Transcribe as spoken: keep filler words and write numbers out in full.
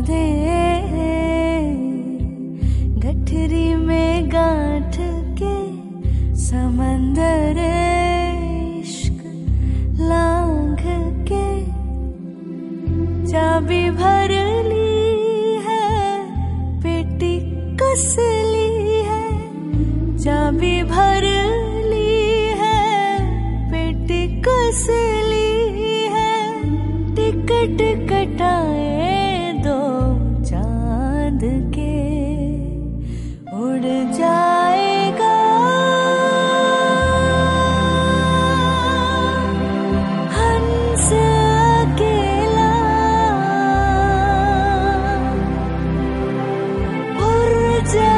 दे, गठरी में गांठ के समंदर इश्क लांघ के। चाबी भर ली है, पेटी कस ली है, चाबी भर ली है, पेटी कस ली है। टिकट कटाए दो चांद के, उड़ जाएगा हंस अकेला, उड़ जा